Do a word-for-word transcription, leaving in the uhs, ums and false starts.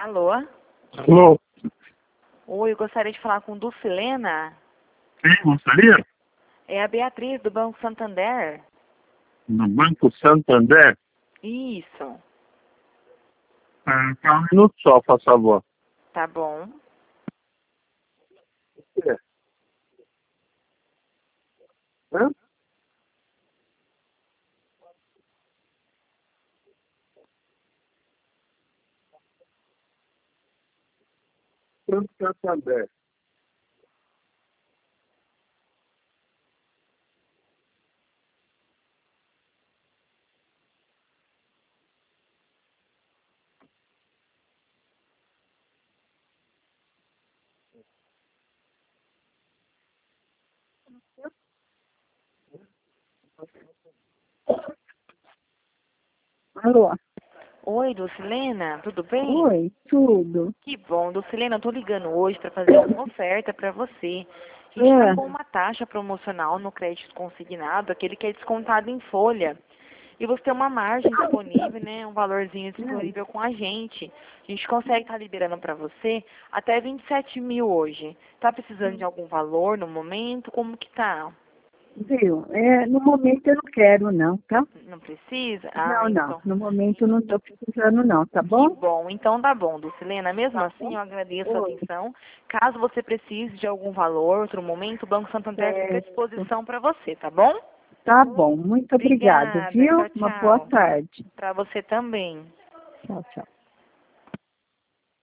Alô? Alô? Oi, eu gostaria de falar com Dulcilena. Quem gostaria? É a Beatriz, do Banco Santander. Do Banco Santander? Isso. Ah, tá um minuto só, por favor. Tá bom. É. Hã? Banco Santander. Alô? Oi, Dulcilena, tudo bem? Oi, tudo. Que bom. Dulcilena, eu tô ligando hoje para fazer uma oferta para você. A gente É, tá com uma taxa promocional no crédito consignado, aquele que é descontado em folha. E você tem uma margem disponível, né? Um valorzinho disponível com a gente. A gente consegue estar liberando para você até vinte e sete mil hoje. Tá precisando de algum valor no momento? Como que tá? viu? É, no momento eu não quero não, tá? Não precisa? Ah, Não, não. então. No momento eu não estou precisando não, tá Que bom? bom. Então tá bom, Dulcilena. Mesmo Tá assim, bom? eu agradeço a Oi. atenção. Caso você precise de algum valor, outro momento, o Banco Santander fica à Certo. disposição para você, tá bom? Tá bom. Muito obrigada, Obrigada. viu? Tchau, Uma boa tchau. tarde. Para você também. Tchau, tchau.